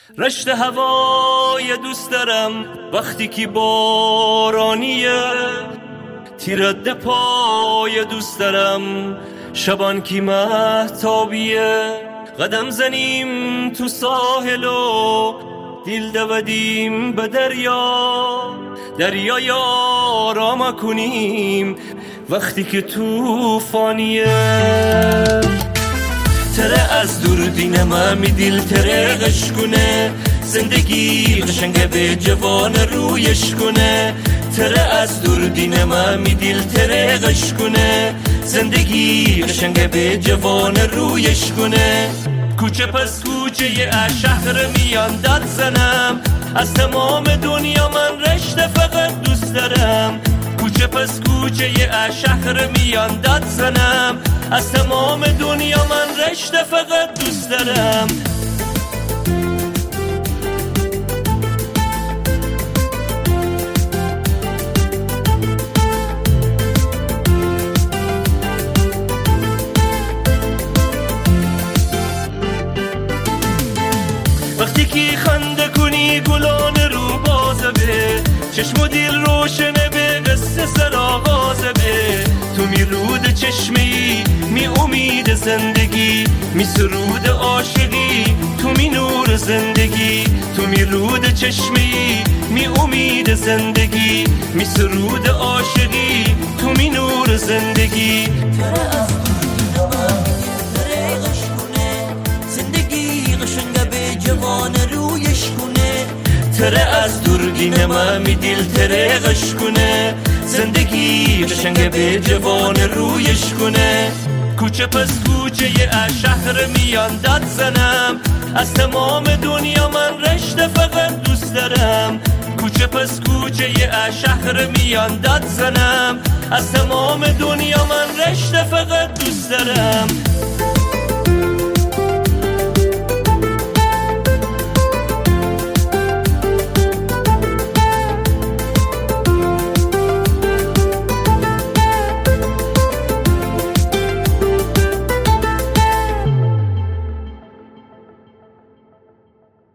رشت هوای دوست دارم وقتی که بارانیه، تیرد پای دوست دارم شبان که مهتابیه. قدم زنیم تو ساحل و دل دودیم به دریای آرام کنیم وقتی که توفانیه. تره از دوربین می دل تره غش کنه، زندگی قشنگه به جوان رویش کنه. تره از دوربین می دل تره غش کنه، زندگی قشنگه به جوان رویش کنه. کوچه پس کوچه شهر میان داد زنم، از تمام دنیا من رشته فقط دوست دارم. کوچه پس کوچه شهر میان داد زنم، از تمام دنیا من رشته فقط دوست دارم. وقتی که خنده کنی گلان رو بازه به، چشم و دل روشنه به قصه سر آغازه به. تو می رود چشمی می امید زندگی، می سرود عاشقی تو می نور زندگی. تو می رود چشمی می امید زندگی، می سرود عاشقی تو می نور زندگی. جوان رویش کنه، تره از دوربین می دل تره غش کنه، زندگی قشنگه به جوان رویش کنه. کوچه پس کوچه شهر میان داد زنم، از تمام دنیا من رشته فقط دوست دارم. کوچه پس کوچه شهر میان داد زنم، از تمام دنیا من رشته فقط دوست دارم.